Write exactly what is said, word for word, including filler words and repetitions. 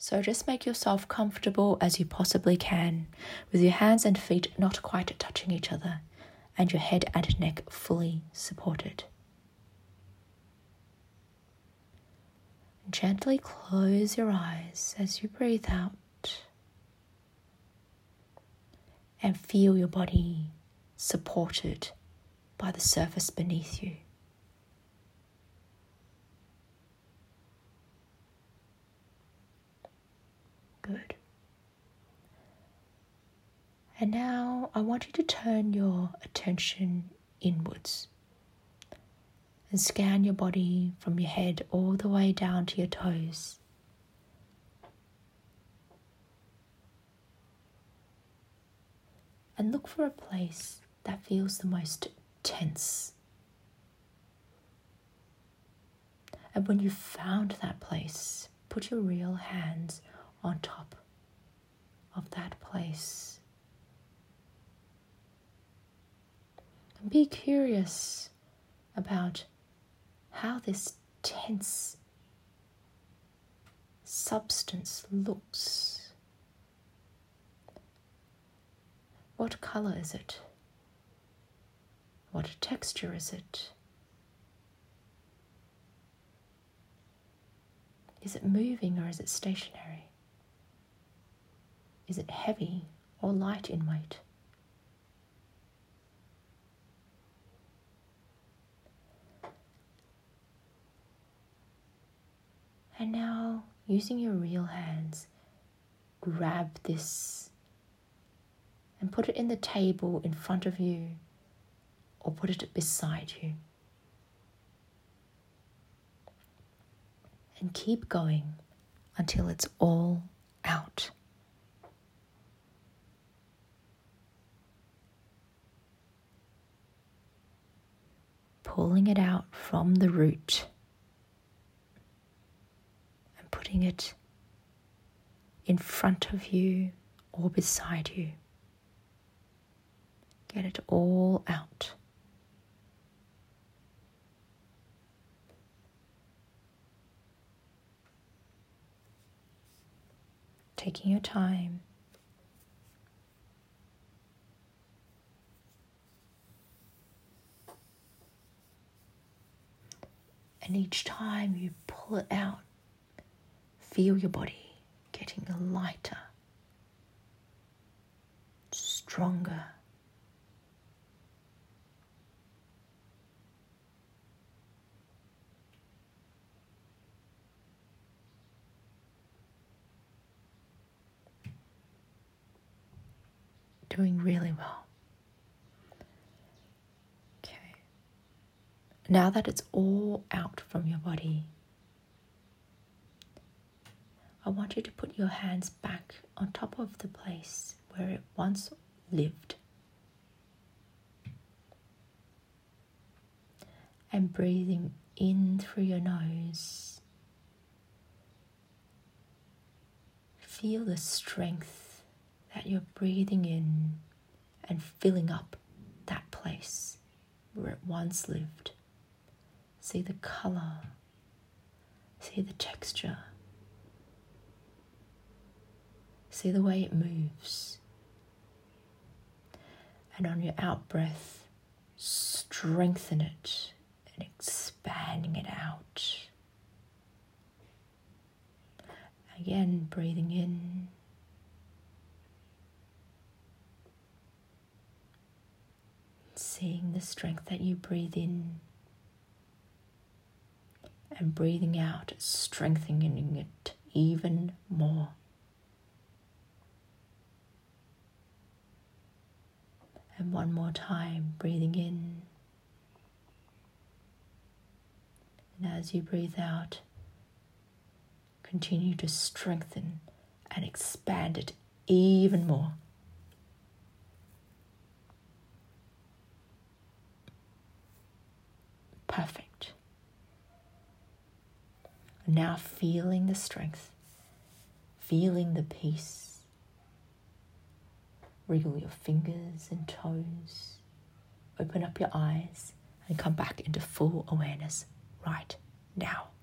So just make yourself comfortable as you possibly can, with your hands and feet not quite touching each other, and your head and neck fully supported. Gently close your eyes as you breathe out, and feel your body supported by the surface beneath you. Good. And now I want you to turn your attention inwards and scan your body from your head all the way down to your toes. And look for a place that feels the most tense. And when you've found that place, put your real hands on top of that place. And be curious about how this tense substance looks. What color is it? What texture is it? Is it moving or is it stationary? Is it heavy or light in weight? And now, using your real hands, grab this and put it in the table in front of you, or put it beside you. And keep going until it's all out. Pulling it out from the root and putting it in front of you or beside you. Get it all out. Taking your time. And each time you pull it out, feel your body getting lighter, stronger. Doing really well. Okay. Now that it's all out from your body, I want you to put your hands back on top of the place where it once lived. And breathing in through your nose, feel the strength that you're breathing in and filling up that place where it once lived. See the color, see the texture, see the way it moves. And on your out breath, strengthen it and expanding it out. Again, breathing in. Seeing the strength that you breathe in, and breathing out, strengthening it even more. And one more time, breathing in. And as you breathe out, continue to strengthen and expand it even more. Perfect. Now feeling the strength, feeling the peace. Wriggle your fingers and toes. Open up your eyes and come back into full awareness right now.